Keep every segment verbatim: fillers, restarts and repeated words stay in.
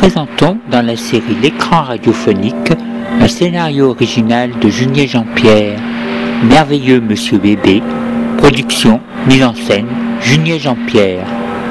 présentons dans la série L'écran radiophonique un scénario original de Junier Jean-Pierre, Merveilleux Monsieur Bébé, production, mise en scène, Junier Jean-Pierre.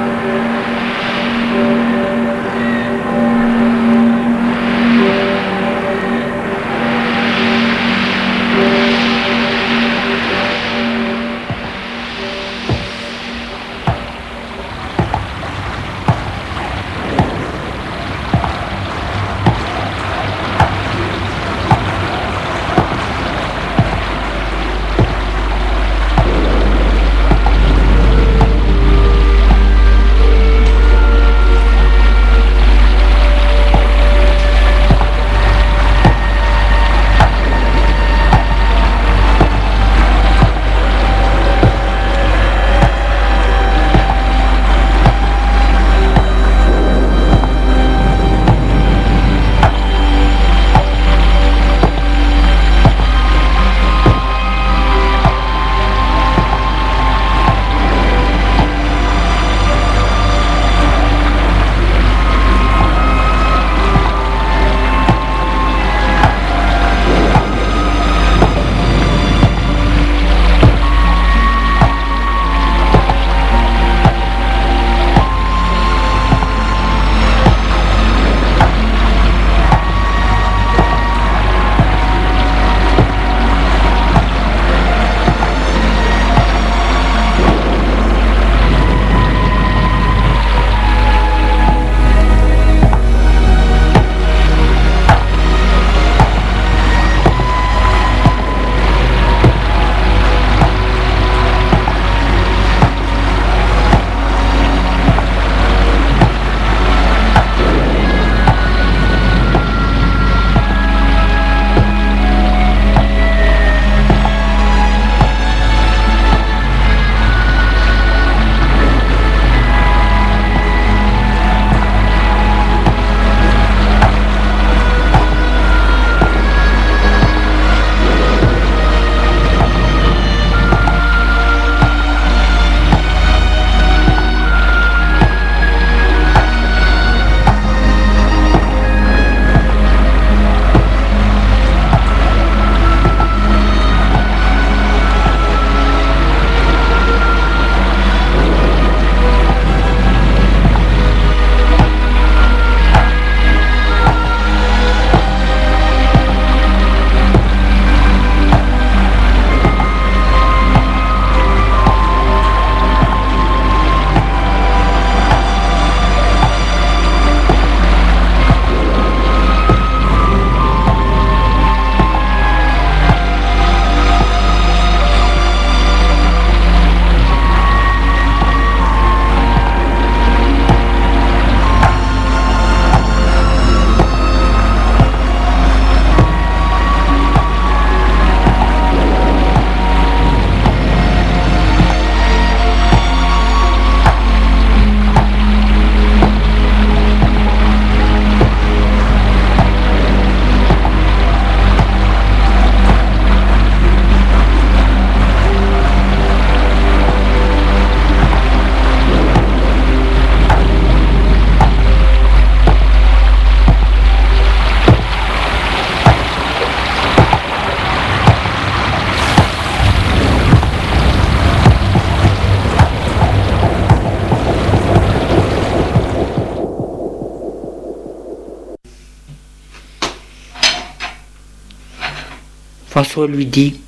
François lui dit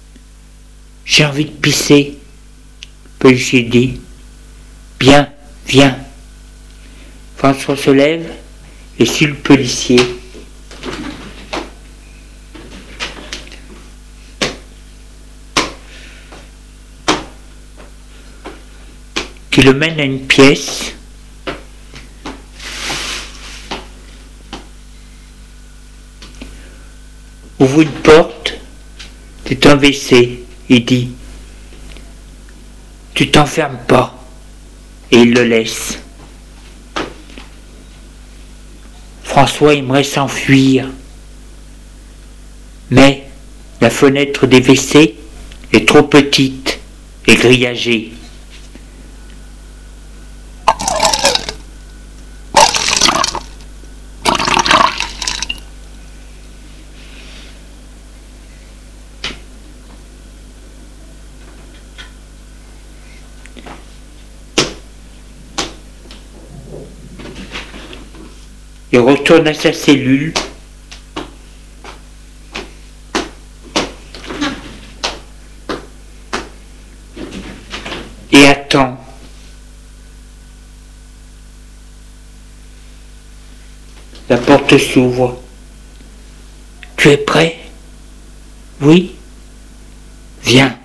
« J'ai envie de pisser ». Le policier dit « Bien, viens ». François se lève et suit le policier. Qui le mène à une pièce. Ouvre une porte. C'est un W C, il dit « Tu t'enfermes pas » et il le laisse. François aimerait s'enfuir, mais la fenêtre des W C est trop petite et grillagée. Il retourne à sa cellule. Et attend. La porte s'ouvre. Tu es prêt? Oui. Viens.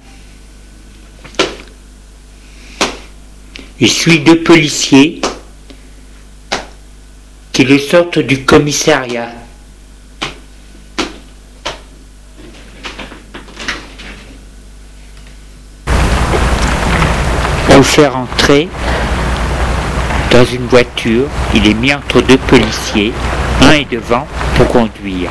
Il suit deux policiers qui le sortent du commissariat. On le fait rentrer dans une voiture. Il est mis entre deux policiers. Un est devant pour conduire.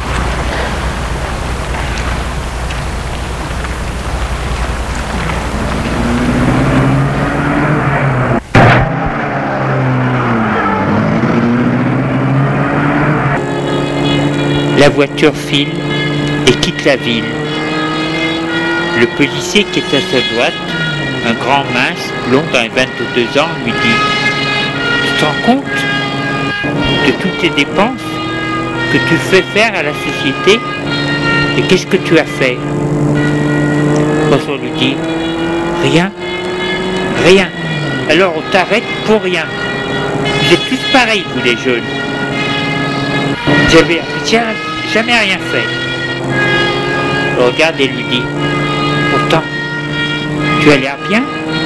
La voiture file et quitte la ville. Le policier qui est à sa droite, un grand mince, blond dans les vingt-deux ans, lui dit « Tu te rends compte de toutes les dépenses que tu fais faire à la société? Et qu'est-ce que tu as fait ?» François lui dit « Rien, rien. Alors on t'arrête pour rien. Vous êtes tous pareils, vous les jeunes. J'avais jamais rien fait. » Il regarde et lui dit « Pourtant, tu as l'air bien.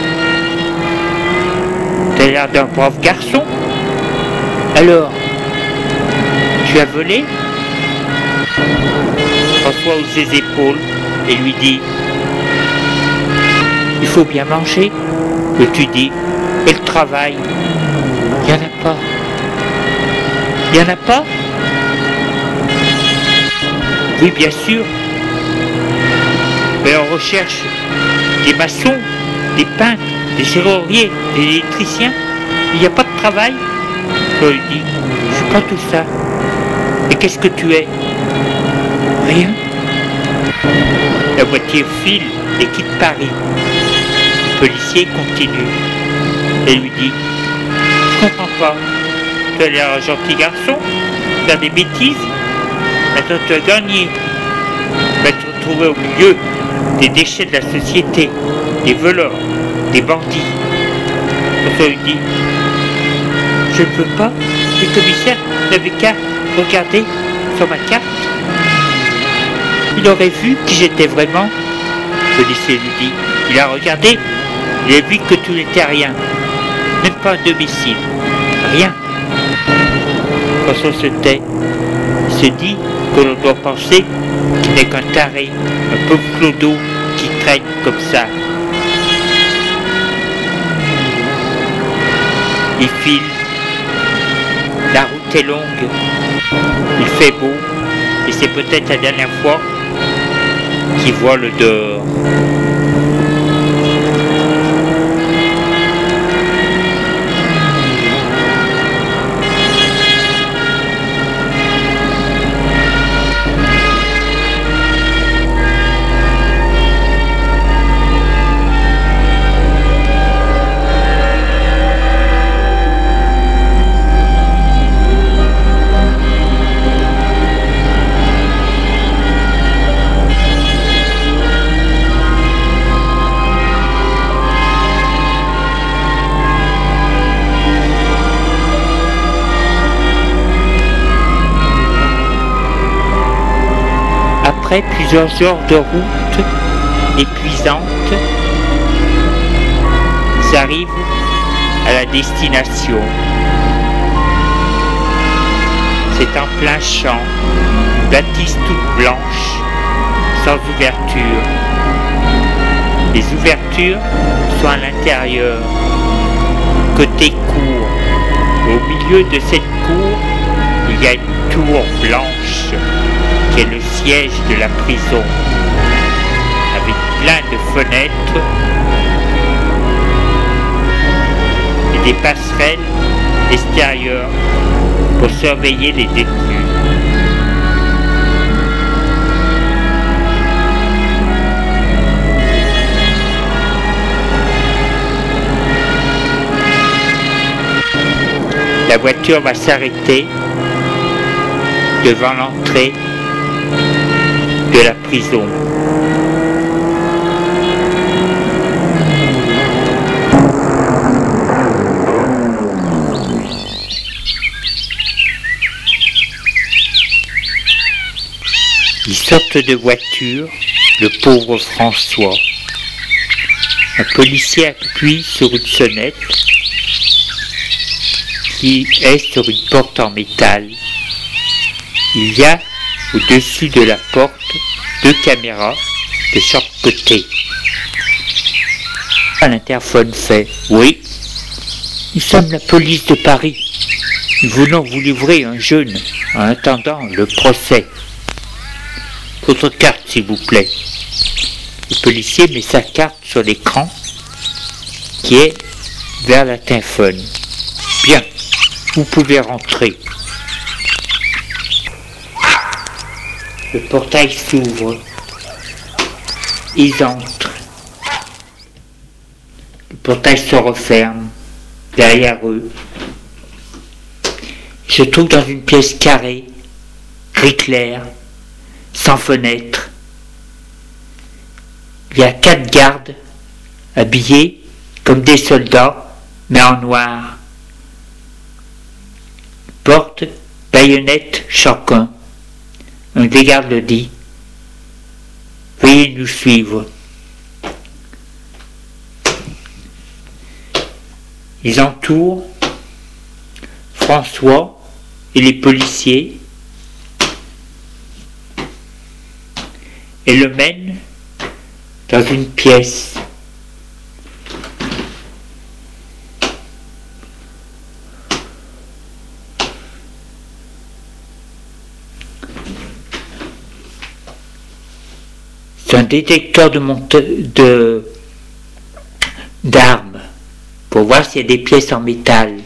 Tu as l'air d'un brave garçon. Alors, tu as volé ?» François hausse ses épaules et lui dit « Il faut bien manger. » Et tu dis « Et le travail? Il n'y en a pas. Il n'y en a pas? » Oui, bien sûr. Mais on recherche des maçons, des peintres, des serruriers, des électriciens. Il n'y a pas de travail. Je lui dis, je suis pas tout ça. Et qu'est-ce que tu es? Rien. La voiture file et quitte Paris. Le policier continue et lui dit, je comprends pas. Tu as l'air un gentil garçon, faire des bêtises. Maintenant tu as gagné. Tu vas te retrouver au milieu des déchets de la société, des voleurs, des bandits. François lui dit, je ne peux pas, le commissaire n'avait qu'à regarder sur ma carte. Il aurait vu qui j'étais vraiment. Le policier lui dit, il a regardé, il a vu que tu n'étais rien, même pas un domicile, rien. François se tait, il se dit que l'on doit penser qu'il n'est qu'un taré, un pauvre clodo qui traîne comme ça. Il file, la route est longue, il fait beau, et c'est peut-être la dernière fois qu'il voit le dehors. Après plusieurs heures de route épuisante, ils arrivent à la destination. C'est en plein champ, une bâtisse toute blanche, sans ouverture. Les ouvertures sont à l'intérieur, côté cour. Au milieu de cette cour, il y a une tour blanche qui est le siège de la prison, avec plein de fenêtres et des passerelles extérieures pour surveiller les détenus. La voiture va s'arrêter devant l'entrée de la prison. Ils sortent de voiture, le pauvre François. Un policier appuie sur une sonnette qui est sur une porte en métal. Il y a au-dessus de la porte deux caméras de chaque côté. L'interphone fait « Oui, nous sommes la police de Paris. Nous voulons vous livrer un jeune en attendant le procès. Votre carte, s'il vous plaît. » Le policier met sa carte sur l'écran qui est vers l'interphone. « Bien, vous pouvez rentrer. » Le portail s'ouvre. Ils entrent. Le portail se referme derrière eux. Ils se trouvent dans une pièce carrée, gris clair, sans fenêtre. Il y a quatre gardes habillés comme des soldats, mais en noir. Porte, baïonnette chacun. Un des gardes le dit. Veuillez nous suivre. Ils entourent François et les policiers et le mènent dans une pièce. C'est un détecteur de monte- de d'armes pour voir s'il y a des pièces en métal.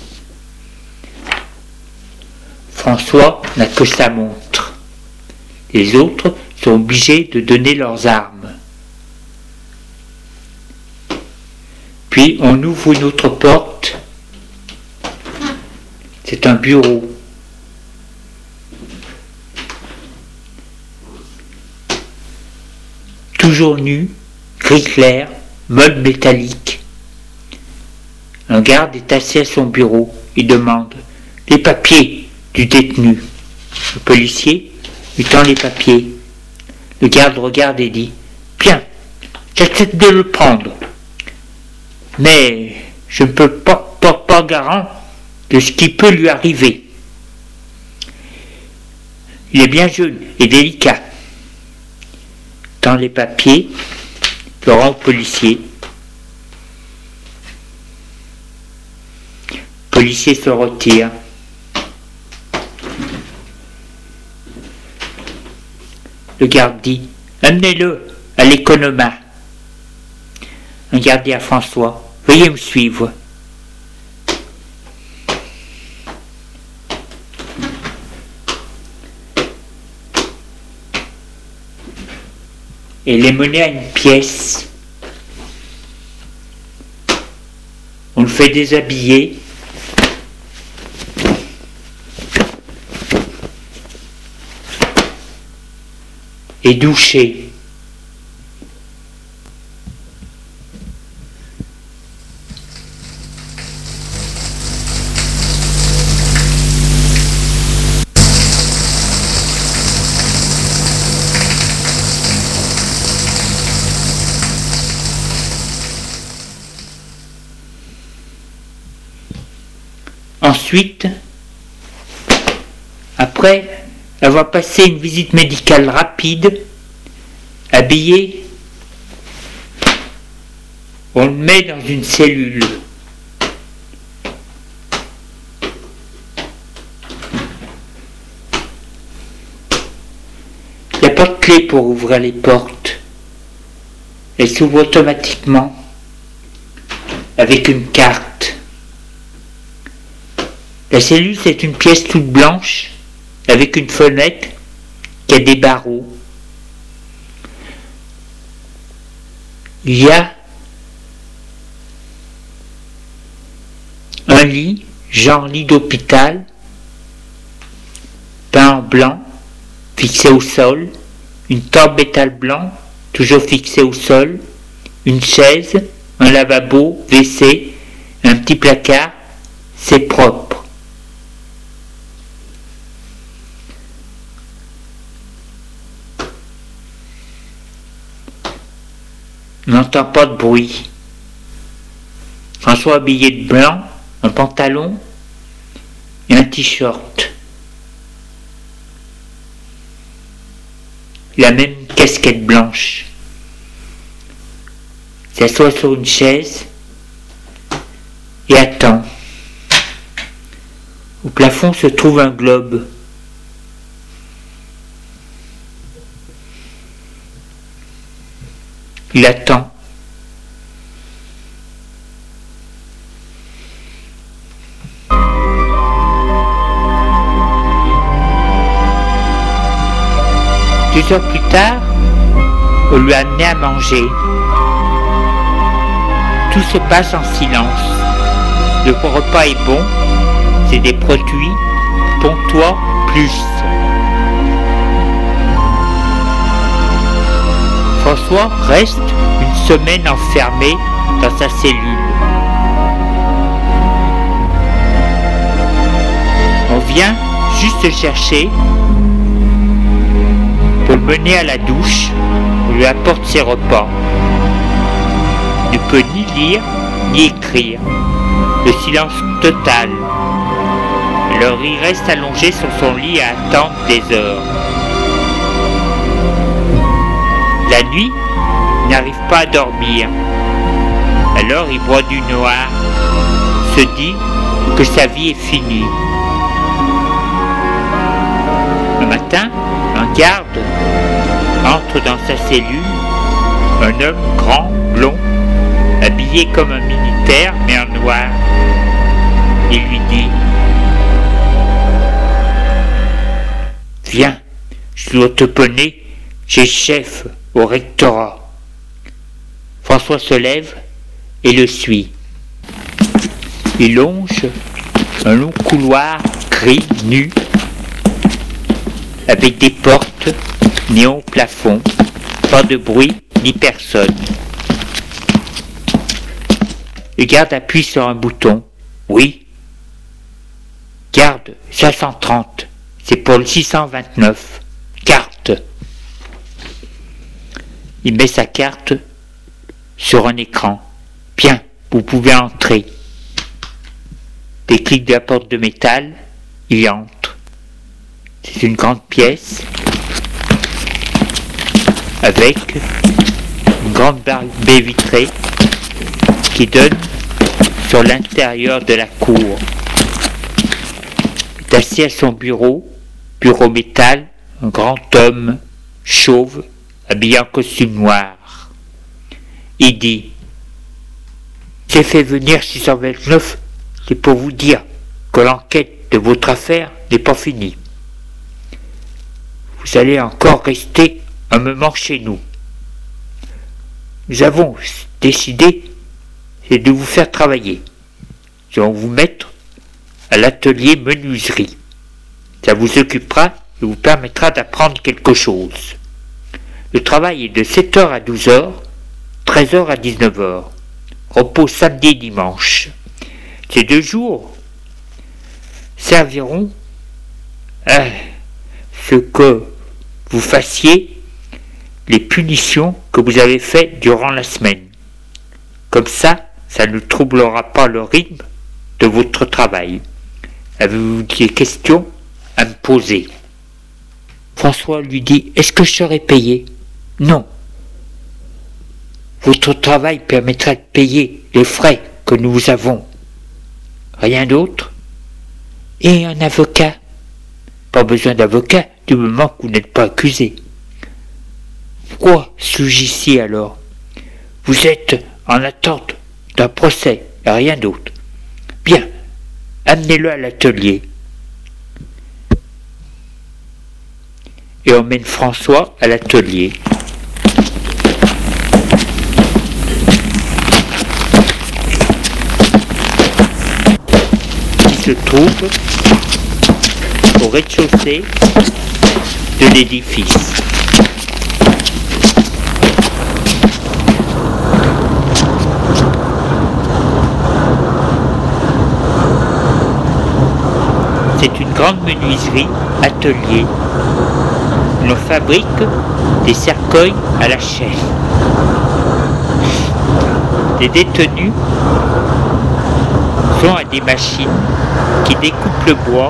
François n'a que sa montre. Les autres sont obligés de donner leurs armes. Puis on ouvre une autre porte. C'est un bureau. Toujours nu, gris clair, meuble métallique. Un garde est assis à son bureau. Il demande « Les papiers du détenu ». Le policier lui tend les papiers. Le garde regarde et dit « Bien, j'accepte de le prendre. Mais je ne peux pas, pas, pas garant de ce qui peut lui arriver. Il est bien jeune et délicat. » Dans les papiers, le rend au policier. Le policier se retire. Le garde dit « Amenez-le à l'économat. » Un garde dit à François « Veuillez me suivre. » Et les mener à une pièce. On le fait déshabiller. Et doucher. Ensuite, après avoir passé une visite médicale rapide, habillé, on le met dans une cellule. Il n'y a pas de clé pour ouvrir les portes. Elles s'ouvrent automatiquement avec une carte. La cellule, c'est une pièce toute blanche avec une fenêtre qui a des barreaux. Il y a un lit, genre lit d'hôpital, peint en blanc. blanc fixé au sol, une table métal blanc toujours fixée au sol, une chaise, un lavabo, W C, un petit placard, c'est propre. On n'entend pas de bruit. François habillé de blanc, un pantalon et un t-shirt. La même casquette blanche. Il s'assoit sur une chaise et attend. Au plafond se trouve un globe. Il attend. Deux heures plus tard, on lui a amené à manger. Tout se passe en silence. Le repas est bon, c'est des produits Pontois plus. François reste une semaine enfermé dans sa cellule. On vient juste le chercher pour le mener à la douche. On lui apporte ses repas. Il ne peut ni lire ni écrire. Le silence total. Alors il reste allongé sur son lit à attendre des heures. La nuit, il n'arrive pas à dormir. Alors il boit du noir, se dit que sa vie est finie. Le matin, un garde entre dans sa cellule, un homme grand, blond, habillé comme un militaire mais en noir. Il lui dit: viens, je dois te poney, j'ai chef au rectorat. François se lève et le suit. Il longe un long couloir gris, nu, avec des portes, néon au plafond, pas de bruit ni personne. Le garde appuie sur un bouton. Oui. Garde cinq cent trente. C'est pour le six cent vingt-neuf. Carte. Il met sa carte sur un écran. Bien, vous pouvez entrer. Des clics de la porte de métal, il y entre. C'est une grande pièce avec une grande baie vitrée qui donne sur l'intérieur de la cour. Il est assis à son bureau, bureau métal, un grand homme chauve, habillé en costume noir. Il dit: j'ai fait venir six cent vingt-neuf, c'est pour vous dire que l'enquête de votre affaire n'est pas finie. Vous allez encore rester un moment chez nous. Nous avons décidé de vous faire travailler. Nous allons vous mettre à l'atelier menuiserie. Ça vous occupera et vous permettra d'apprendre quelque chose. Le travail est de sept heures à douze heures, treize heures à dix-neuf heures. Repos samedi et dimanche. Ces deux jours serviront à ce que vous fassiez les punitions que vous avez faites durant la semaine. Comme ça, ça ne troublera pas le rythme de votre travail. Avez-vous des questions à me poser? François lui dit: est-ce que je serai payé? Non. Votre travail permettra de payer les frais que nous avons. Rien d'autre? Et un avocat? Pas besoin d'avocat du moment que vous n'êtes pas accusé. Pourquoi suis-je ici alors? Vous êtes en attente d'un procès et rien d'autre. Bien, amenez-le à l'atelier. Et on mène François à l'atelier. Il se trouve au rez-de-chaussée de l'édifice. C'est une grande menuiserie, atelier. L'on fabrique des cercueils à la chaîne. Les détenus sont à des machines qui découpent le bois,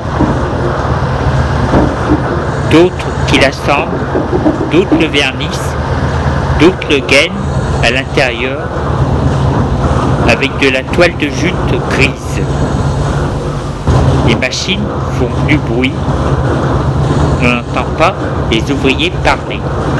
d'autres qui l'assemblent, d'autres le vernissent, d'autres le gainent à l'intérieur avec de la toile de jute grise. Les machines font du bruit, on n'entend pas les ouvriers parler.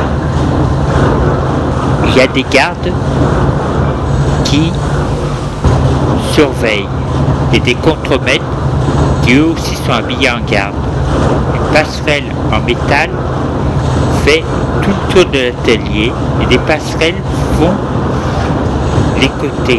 Il y a des gardes qui surveillent et des contremaîtres qui eux aussi sont habillés en garde. Une passerelle en métal fait tout le tour de l'atelier et des passerelles font les côtés.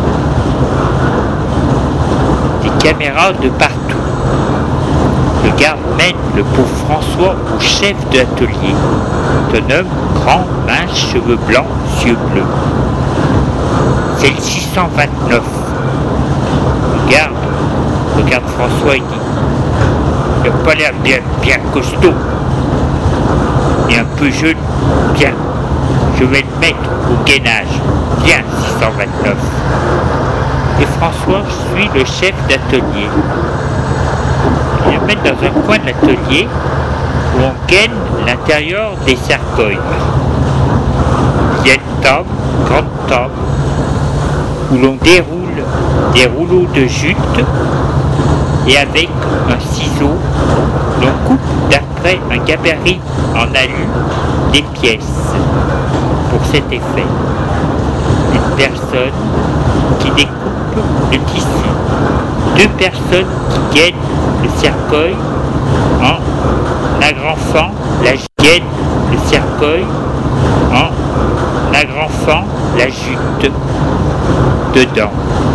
Des caméras de partout. Le garde mène le pauvre François au chef de l'atelier. C'est un homme grand, mince, cheveux blancs, yeux bleus. C'est le six cent vingt-neuf. Le garde regarde François et dit: il n'a pas l'air bien, bien costaud et un peu jeune. Bien, je vais le mettre au gainage. Viens, six cent vingt-neuf. Et François suit le chef d'atelier. Il le met dans un coin de l'atelier où on gaine l'intérieur des cercueils. Il y a une table, une grande table, où l'on déroule des rouleaux de jute et avec un ciseau, l'on coupe d'après un gabarit en alu des pièces pour cet effet. Une personne qui découpe le tissu, deux personnes qui gainent le cercueil en agrandissant la gaine le cercueil en agrandissant la jute dedans.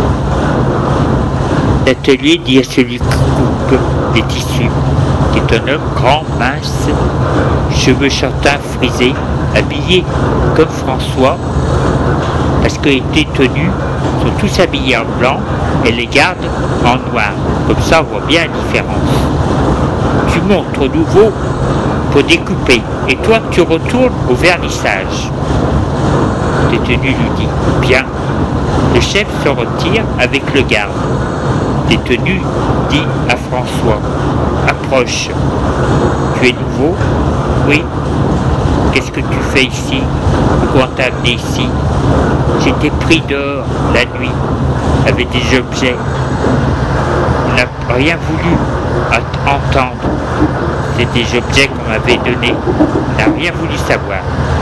L'atelier dit à celui qui coupe les tissus, qui est un homme grand, mince, cheveux châtains frisés, habillé comme François, parce que les détenus sont tous habillés en blanc et les gardes en noir. Comme ça, on voit bien la différence. Tu montes au nouveau pour découper et toi, tu retournes au vernissage. Le détenu lui dit: bien. Le chef se retire avec le garde. Le détenu dit à François: approche. Tu es nouveau? Oui. Qu'est-ce que tu fais ici? Pourquoi on t'a amené ici? J'étais pris dehors la nuit avec des objets. On n'a rien voulu entendre. C'est des objets qu'on m'avait donnés. On n'a rien voulu savoir.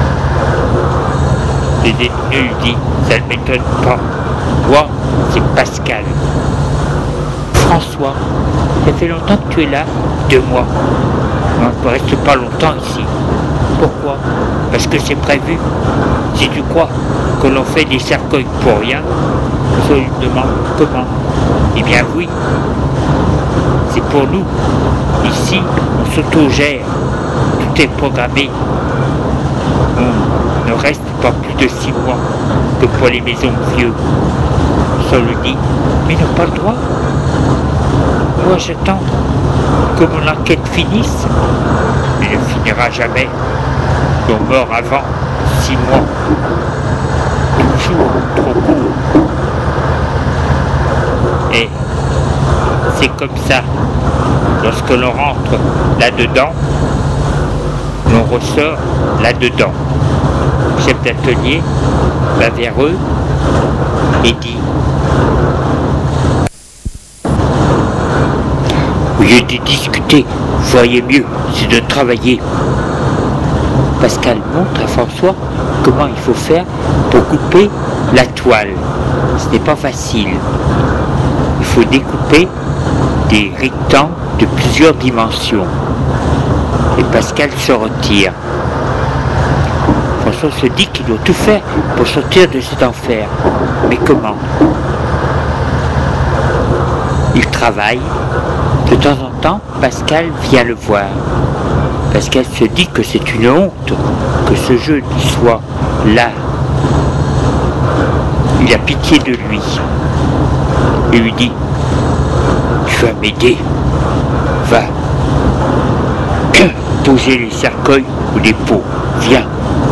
Le détenu lui dit: ça ne m'étonne pas. Moi, c'est Pascal. François, ça fait longtemps que tu es là? Deux mois. On ne reste pas longtemps ici. Pourquoi? Parce que c'est prévu. Si tu crois que l'on fait des cercueils pour rien, je lui demande comment. Eh bien oui, c'est pour nous. Ici, on s'autogère. Tout est programmé. On ne reste pas plus de six mois que pour les maisons vieux. Ça lui dit: mais ils n'ont pas le droit. Moi j'attends que mon enquête finisse. Mais elle ne finira jamais. On meurt avant six mois. Toujours trop court. Et c'est comme ça. Lorsque l'on rentre là-dedans, l'on ressort là-dedans. Le chef d'atelier va vers eux et dit: au lieu de discuter, vous voyez mieux, c'est de travailler. Pascal montre à François comment il faut faire pour couper la toile. Ce n'est pas facile. Il faut découper des rectangles de plusieurs dimensions. Et Pascal se retire. François se dit qu'il doit tout faire pour sortir de cet enfer. Mais comment? Il travaille. De temps en temps, Pascal vient le voir. parce qu'elle se dit que c'est une honte que ce jeune soit là. Il a pitié de lui et lui dit: tu vas m'aider, va poser les cercueils ou les pots, viens.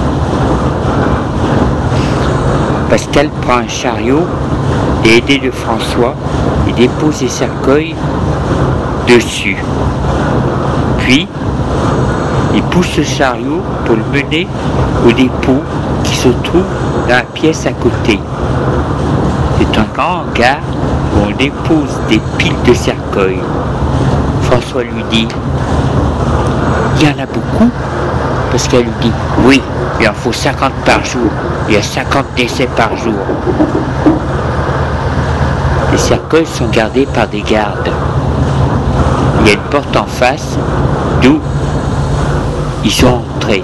Pascal prend un chariot et, aidé de François, il dépose les cercueils dessus. Puis, il pousse le chariot pour le mener au dépôt qui se trouve dans la pièce à côté. C'est un grand hangar où on dépose des piles de cercueils. François lui dit: il y en a beaucoup? Pascal lui dit: oui, il en faut cinquante par jour. Il y a cinquante décès par jour. Les cercueils sont gardés par des gardes. Il y a une porte en face d'où ils sont entrés.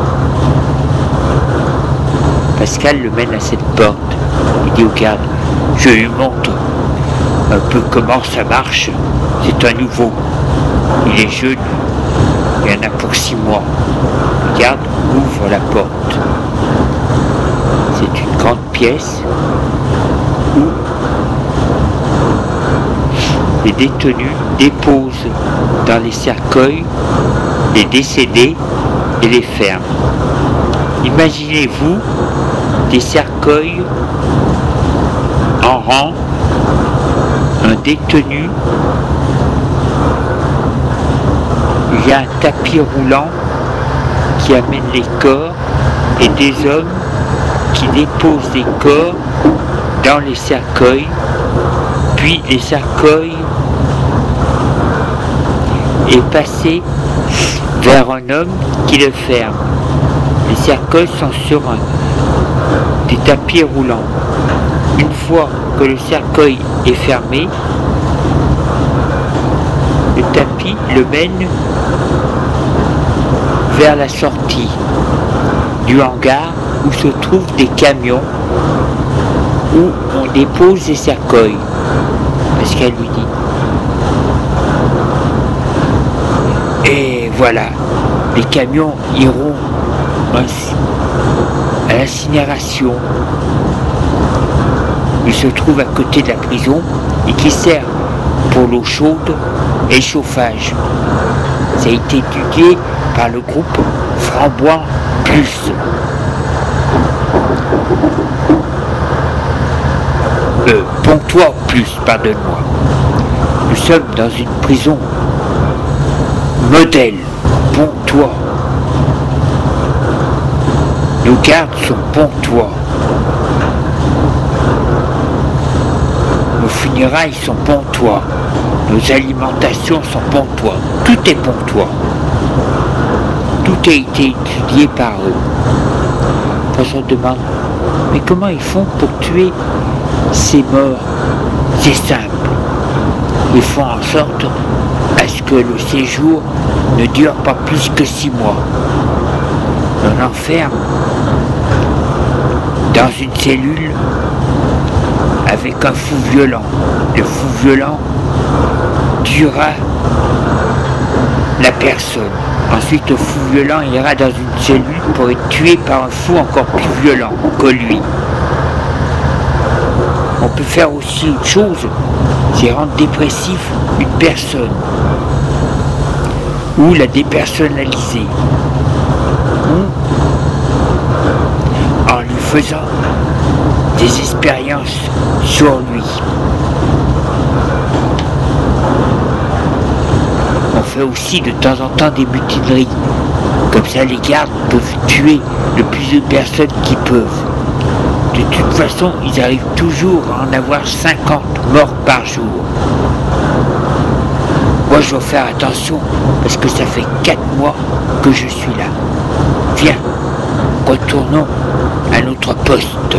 Pascal le mène à cette porte. Il dit au garde: je lui montre un peu comment ça marche. C'est un nouveau. Il est jeune. Il y en a pour six mois. Le garde ouvre la porte. C'est une grande pièce où les détenus déposent dans les cercueils les décédés et les ferment. Imaginez-vous des cercueils en rang, un détenu, il y a un tapis roulant qui amène les corps et des hommes qui déposent des corps dans les cercueils, puis les cercueils est passé vers un homme qui le ferme. Les cercueils sont sur un, des tapis roulants. Une fois que le cercueil est fermé, le tapis le mène vers la sortie du hangar où se trouvent des camions où on dépose les cercueils. Parce qu'elle lui dit: et voilà, les camions iront à l'incinération. Il se trouve à côté de la prison et qui sert pour l'eau chaude et le chauffage. Ça a été étudié par le groupe Frambois Plus. Euh, Pontois Plus, pardonne-moi. Nous sommes dans une prison modèle, Pontois. Nos gardes sont Pontois. Nos funérailles sont Pontois. Nos alimentations sont Pontois. Tout est Pontois. Tout a été étudié par eux. On se demande: mais comment ils font pour tuer ces morts? C'est simple. Ils font en sorte à ce que le séjour ne dure pas plus que six mois. On l'enferme dans une cellule avec un fou violent. Le fou violent tuera la personne. Ensuite, le fou violent ira dans une cellule pour être tué par un fou encore plus violent que lui. On peut faire aussi une chose, c'est rendre dépressif une personne ou la dépersonnaliser, ou en lui faisant des expériences sur lui. On fait aussi de temps en temps des mutineries, comme ça les gardes peuvent tuer le plus de personnes qu'ils peuvent. De toute façon, ils arrivent toujours à en avoir cinquante morts par jour. Moi, je dois faire attention, parce que ça fait quatre mois que je suis là. Viens, retournons à notre poste.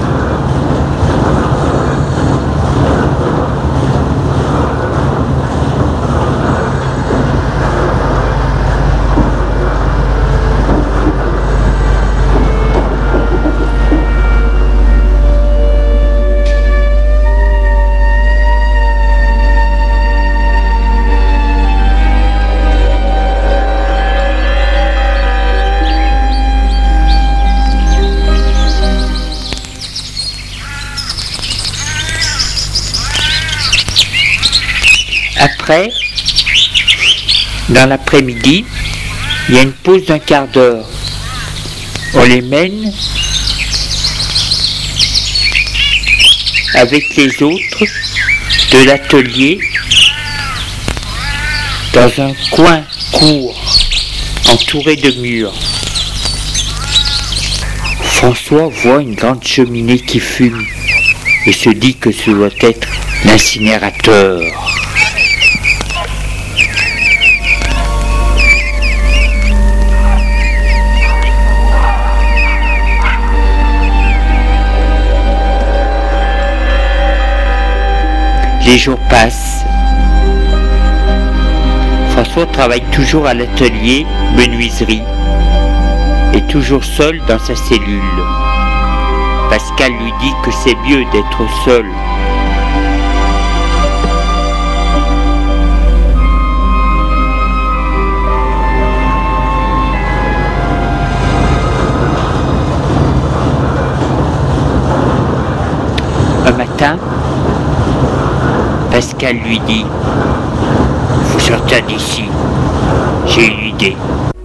Après, dans l'après-midi, il y a une pause d'un quart d'heure. On les mène avec les autres de l'atelier dans un coin court entouré de murs. François voit une grande cheminée qui fume et se dit que ce doit être l'incinérateur. Les jours passent. François travaille toujours à l'atelier menuiserie et toujours seul dans sa cellule. Pascal lui dit que c'est mieux d'être seul. Un matin, Pascal lui dit « Faut sortir d'ici, j'ai une idée. »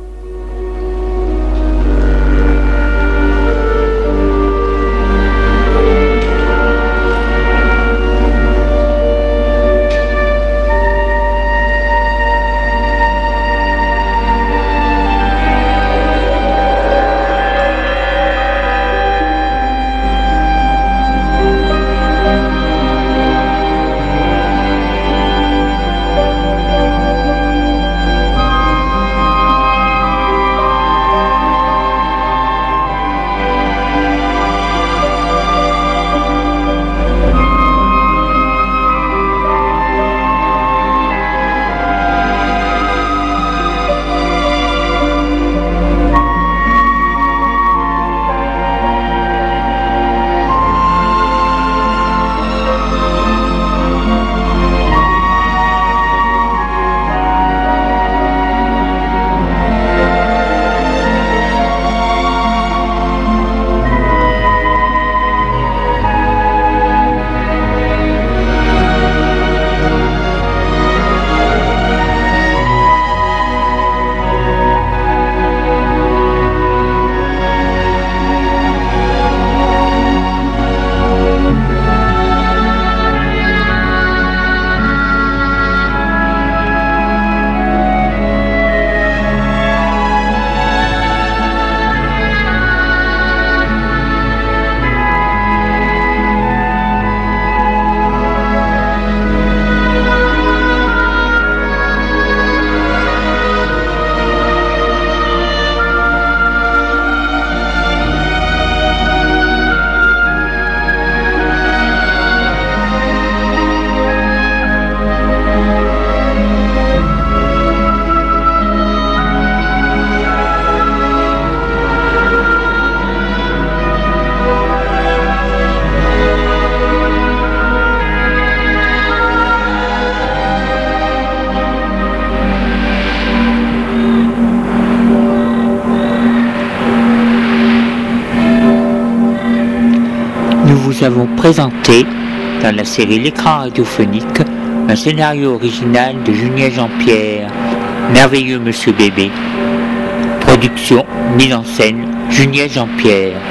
Nous avons présenté dans la série L'écran radiophonique un scénario original de Julien Jean-Pierre, Merveilleux Monsieur Bébé. Production, mise en scène, Julien Jean-Pierre.